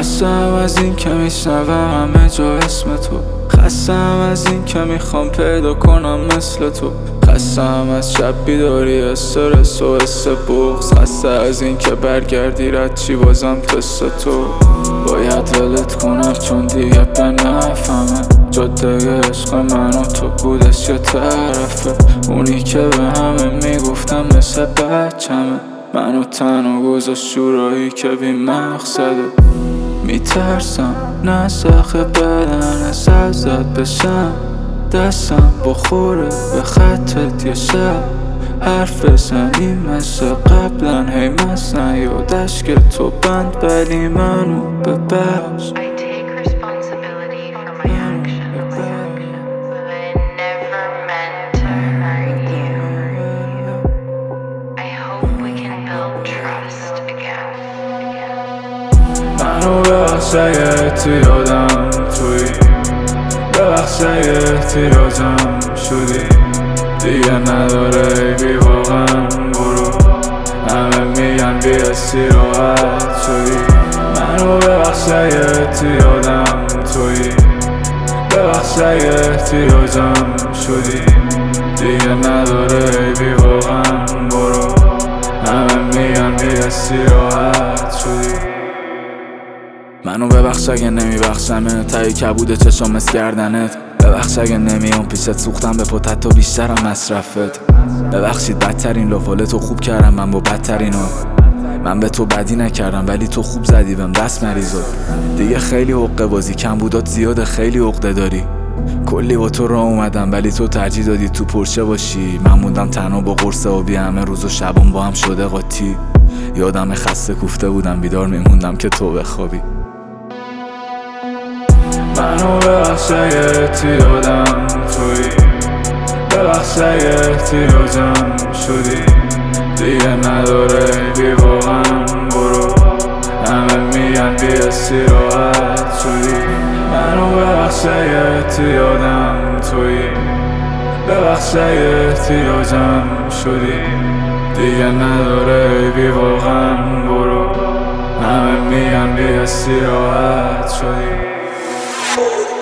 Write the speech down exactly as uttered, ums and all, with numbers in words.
خستم از این که میشنوم همه جا اسم تو، خستم از این که میخوام پیدا کنم مثل تو، خستم از شب بیداری استرس و حس بغض، خسته از این که برگردی رد چی بازم تست تو. باید ولت کنم چون دیگه به نفهمه جاده عشق من و تو بودش یه طرفه، اونی که به همه میگفتم مثل بچمه، منو تنها گذاشت شورایی که بی مقصده. میترسم نسخ بدن ازت بشم، دستم بخوره به خطت یه شب، حرف بزنی مثل قبلا هی مثلا یادش که تو بند ولی منو ببخش. منو ببخش اگه تو یادم توی، ببخش اگه احتیاجم شدی، دیگه نداره بی واقعا برو، همه میگن بی استراحت شدی. منو ببخش اگه تو یادم توی، ببخش اگه احتیاجم شدی، دیگه نداره بی واقعا برو، همه میگن بی استراحت شدی. منو ببخش اگه نمیبخشمه تایی کبوده چشم مثل گردنت، ببخش اگه نمیام پیشت سوختم به پتت و بیشترم مصرفت، ببخشید بدترین لوفالتو خوب کردم من با بدترینو، من به تو بدی نکردم ولی تو خوب زدی بهم دست مریضو، دیگه خیلی حقه بازی کم بودات زیاده خیلی عقده داری، کلی با تو راه اومدم ولی تو ترجیح دادی تو پرشه باشی، من موندم تنها با قرص آبی همه روز و شبم با هم شده قاطی، یادم خسته کوفته بودم بیدار میموندم که تو بخوابی. منو ببخش اگه تو یادم توی، ببخش اگه احتیاجم شدی، دیگه نداره بی واقعا برو، همه میگن بی استراحت شدی. منو ببخش اگه تو یادم توی، ببخش اگه احتیاجم شدی، دیگه نداره بی واقعا برو، همه میگن بی استراحت شدی.